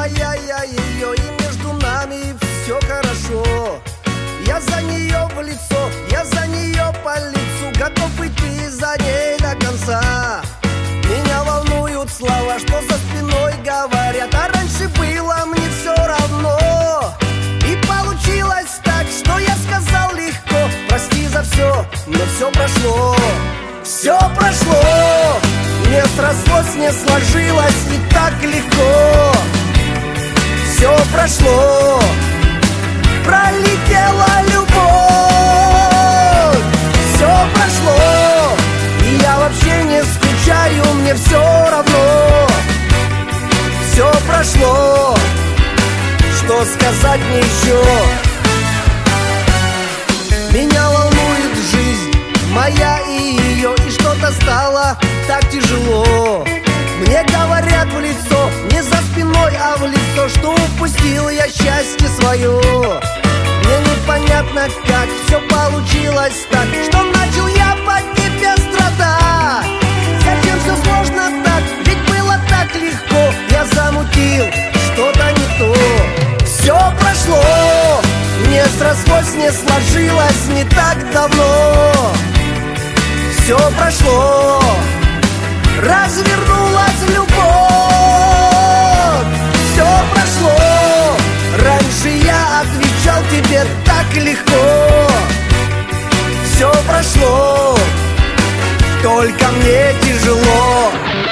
моя, я ее, и между нами все хорошо. Я за нее в лицо, я за нее по лицу, готов идти за ней до конца. Меня волнуют слова, что за спиной говорят, а раньше было мне все равно. И получилось так, что я сказал легко: прости за все, но все прошло. Все прошло, не срослось, не сложилось и так легко. Все прошло, пролетела любовь. Все прошло, и я вообще не скучаю, мне все равно. Все прошло, что сказать мне еще? Меня волнует жизнь моя и ее, и что-то стало так тяжело. Мне говорят в лицо, не за спиной, а в лицо, что упустил я счастье свое. Мне непонятно, как все получилось так, что начал я по тебе страдать. Зачем все сложно так, ведь было так легко. Я замутил что-то не то. Все прошло, не срослось, не сложилось не так давно. Все прошло, развернулась любовь. Все прошло, раньше я отвечал тебе так легко. Все прошло, только мне тяжело.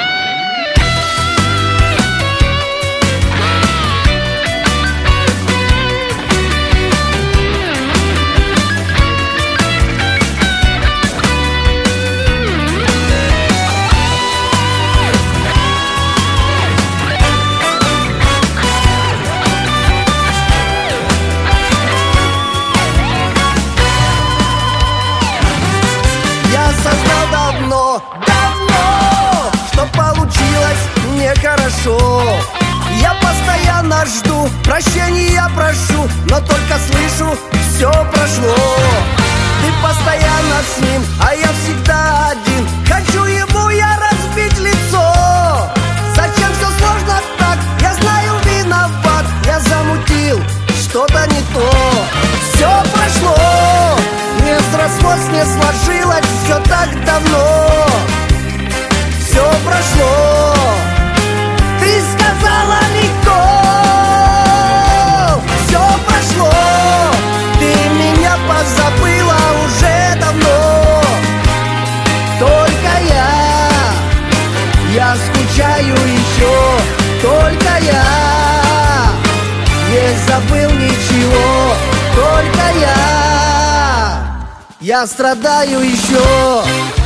Давно, что получилось нехорошо. Я постоянно жду, прощения прошу, но только слышу: все прошло. Ты постоянно с ним, а я всегда один. Хочу ему я разбить лицо. Зачем все сложно так? Я знаю, виноват. Я замутил что-то не то. Все прошло, не срослось, не сложилось, все так давно. Все прошло, ты сказала легко. Все прошло, ты меня позабыла уже давно. Только я скучаю еще. Только я не забыл ничего. Только я страдаю еще.